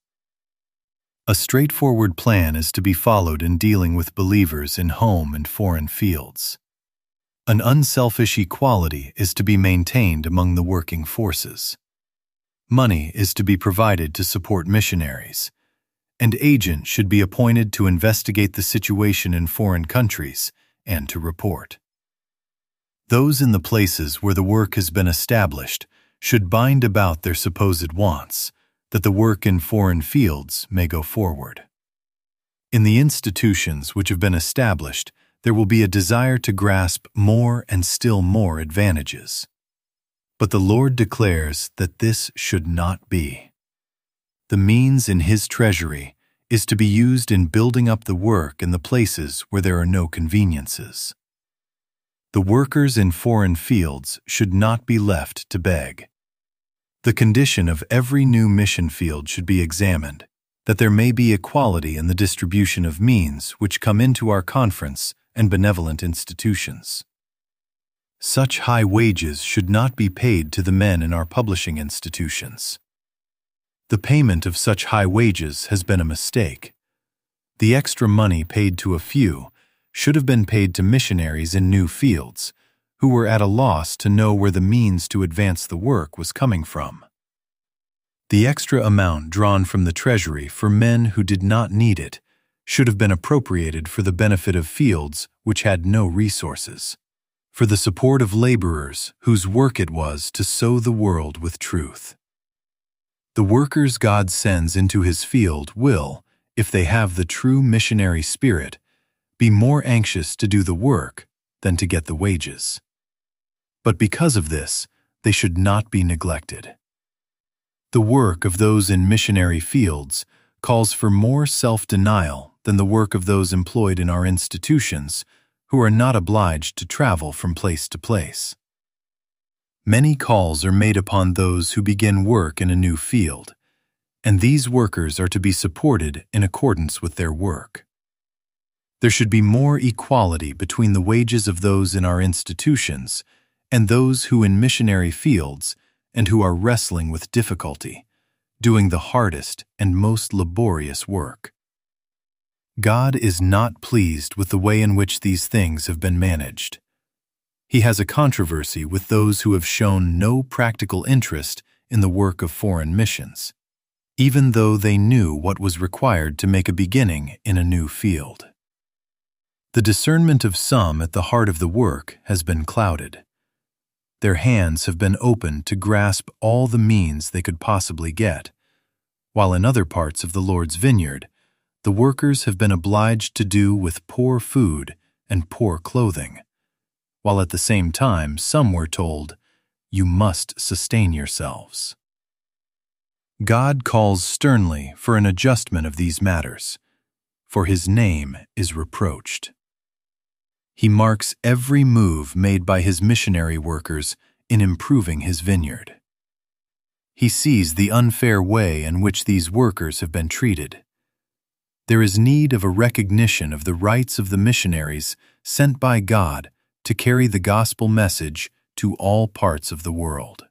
A straightforward plan is to be followed in dealing with believers in home and foreign fields. An unselfish equality is to be maintained among the working forces. Money is to be provided to support missionaries, and agents should be appointed to investigate the situation in foreign countries and to report. Those in the places where the work has been established should bind about their supposed wants, that the work in foreign fields may go forward. In the institutions which have been established, there will be a desire to grasp more and still more advantages. But the Lord declares that this should not be. The means in his treasury is to be used in building up the work in the places where there are no conveniences. The workers in foreign fields should not be left to beg. The condition of every new mission field should be examined, that there may be equality in the distribution of means which come into our conference and benevolent institutions. Such high wages should not be paid to the men in our publishing institutions. The payment of such high wages has been a mistake. The extra money paid to a few should have been paid to missionaries in new fields, who were at a loss to know where the means to advance the work was coming from. The extra amount drawn from the treasury for men who did not need it should have been appropriated for the benefit of fields which had no resources, for the support of laborers whose work it was to sow the world with truth. The workers God sends into his field will, if they have the true missionary spirit, be more anxious to do the work than to get the wages. But because of this, they should not be neglected. The work of those in missionary fields calls for more self-denial than the work of those employed in our institutions, who are not obliged to travel from place to place. Many calls are made upon those who begin work in a new field, and these workers are to be supported in accordance with their work. There should be more equality between the wages of those in our institutions and those who in missionary fields and who are wrestling with difficulty, doing the hardest and most laborious work. God is not pleased with the way in which these things have been managed. He has a controversy with those who have shown no practical interest in the work of foreign missions, even though they knew what was required to make a beginning in a new field. The discernment of some at the heart of the work has been clouded. Their hands have been opened to grasp all the means they could possibly get, while in other parts of the Lord's vineyard, the workers have been obliged to do with poor food and poor clothing, while at the same time some were told, "You must sustain yourselves." God calls sternly for an adjustment of these matters, for his name is reproached. He marks every move made by his missionary workers in improving his vineyard. He sees the unfair way in which these workers have been treated. There is need of a recognition of the rights of the missionaries sent by God to carry the gospel message to all parts of the world.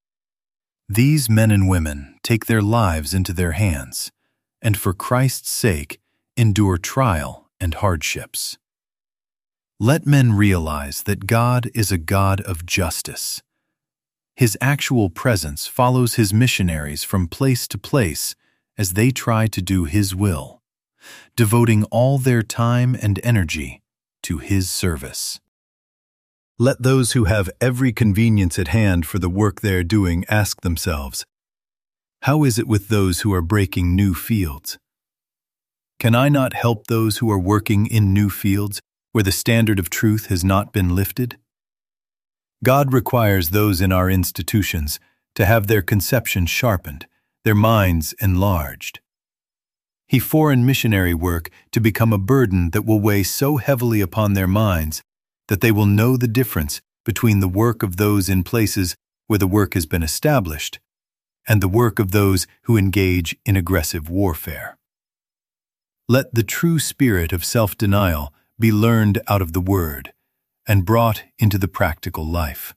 These men and women take their lives into their hands, and for Christ's sake endure trial and hardships. Let men realize that God is a God of justice. His actual presence follows his missionaries from place to place as they try to do his will, devoting all their time and energy to his service. Let those who have every convenience at hand for the work they are doing ask themselves, how is it with those who are breaking new fields? Can I not help those who are working in new fields where the standard of truth has not been lifted? God requires those in our institutions to have their conception sharpened, their minds enlarged. He foreign missionary work to become a burden that will weigh so heavily upon their minds that they will know the difference between the work of those in places where the work has been established and the work of those who engage in aggressive warfare. Let the true spirit of self-denial be learned out of the Word and brought into the practical life.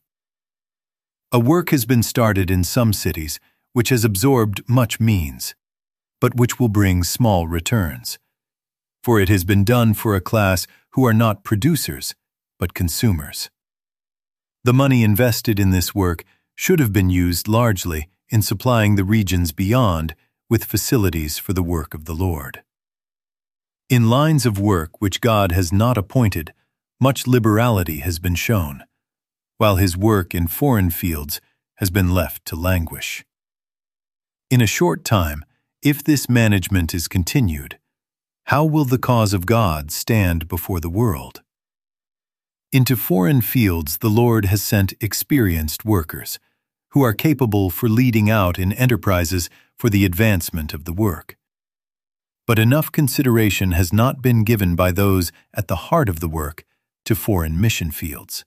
A work has been started in some cities which has absorbed much means, but which will bring small returns, for it has been done for a class who are not producers, but consumers. The money invested in this work should have been used largely in supplying the regions beyond with facilities for the work of the Lord. In lines of work which God has not appointed, much liberality has been shown, while his work in foreign fields has been left to languish. In a short time, if this management is continued, how will the cause of God stand before the world? Into foreign fields the Lord has sent experienced workers, who are capable for leading out in enterprises for the advancement of the work. But enough consideration has not been given by those at the heart of the work to foreign mission fields.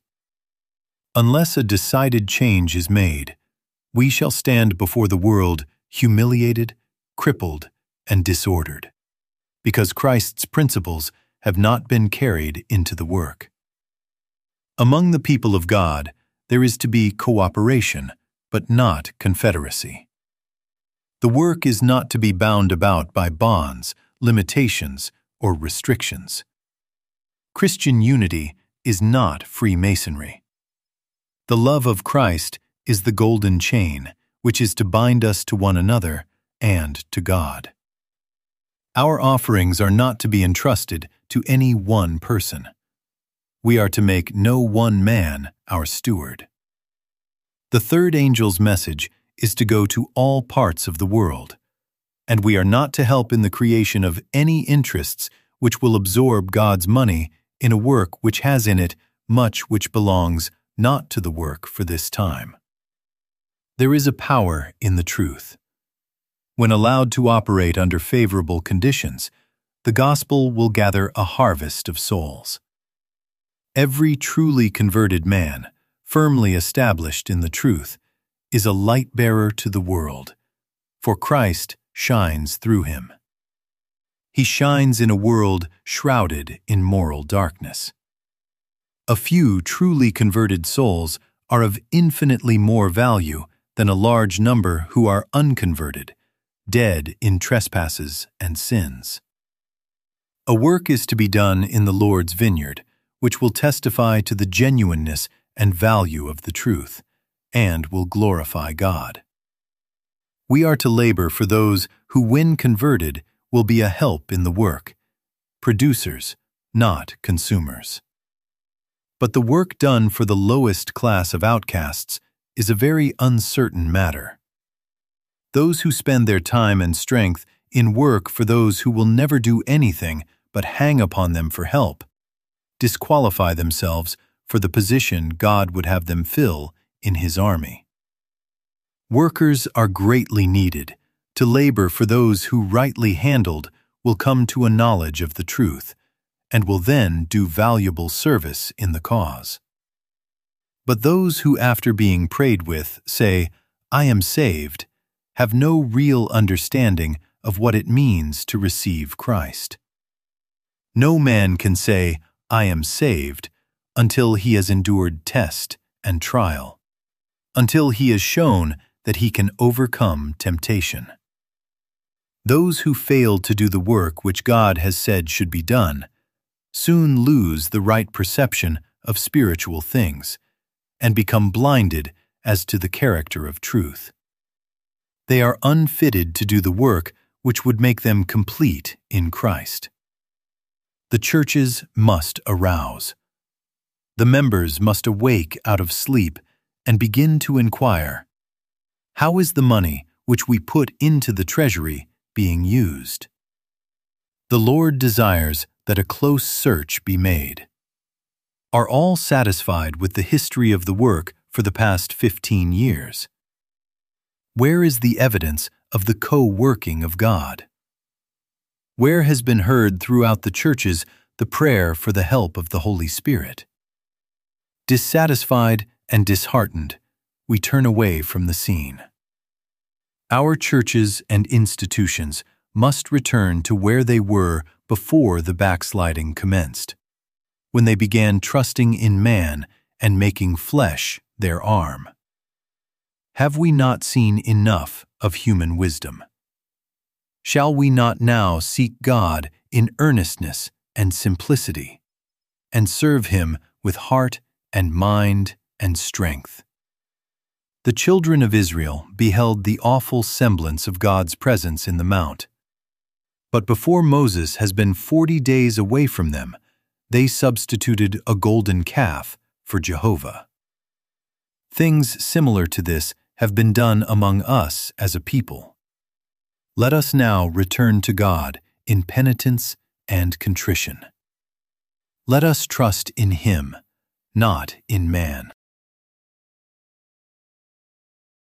Unless a decided change is made, we shall stand before the world humiliated, crippled, and disordered, because Christ's principles have not been carried into the work. Among the people of God, there is to be cooperation, but not confederacy. The work is not to be bound about by bonds, limitations, or restrictions. Christian unity is not Freemasonry. The love of Christ is the golden chain which is to bind us to one another and to God. Our offerings are not to be entrusted to any one person. We are to make no one man our steward. The third angel's message is to go to all parts of the world, and we are not to help in the creation of any interests which will absorb God's money in a work which has in it much which belongs not to the work for this time. There is a power in the truth. When allowed to operate under favorable conditions, the gospel will gather a harvest of souls. Every truly converted man, firmly established in the truth, is a light-bearer to the world, for Christ shines through him. He shines in a world shrouded in moral darkness. A few truly converted souls are of infinitely more value than a large number who are unconverted, dead in trespasses and sins. A work is to be done in the Lord's vineyard, which will testify to the genuineness and value of the truth, and will glorify God. We are to labor for those who, when converted, will be a help in the work, producers, not consumers. But the work done for the lowest class of outcasts is a very uncertain matter. Those who spend their time and strength in work for those who will never do anything but hang upon them for help disqualify themselves for the position God would have them fill in His army. Workers are greatly needed to labor for those who, rightly handled, will come to a knowledge of the truth, and will then do valuable service in the cause. But those who, after being prayed with, say, "I am saved," have no real understanding of what it means to receive Christ. No man can say, "I am saved," until he has endured test and trial, until he has shown that he can overcome temptation. Those who fail to do the work which God has said should be done soon lose the right perception of spiritual things and become blinded as to the character of truth. They are unfitted to do the work which would make them complete in Christ. The churches must arouse. The members must awake out of sleep and begin to inquire, how is the money which we put into the treasury being used? The Lord desires that a close search be made. Are all satisfied with the history of the work for the past fifteen years? Where is the evidence of the co-working of God? Where has been heard throughout the churches the prayer for the help of the Holy Spirit? Dissatisfied and disheartened, we turn away from the scene. Our churches and institutions must return to where they were before the backsliding commenced, when they began trusting in man and making flesh their arm. Have we not seen enough of human wisdom? Shall we not now seek God in earnestness and simplicity, and serve Him with heart and mind and strength? The children of Israel beheld the awful semblance of God's presence in the mount. But before Moses has been forty days away from them, they substituted a golden calf for Jehovah. Things similar to this have been done among us as a people. Let us now return to God in penitence and contrition. Let us trust in Him, not in man.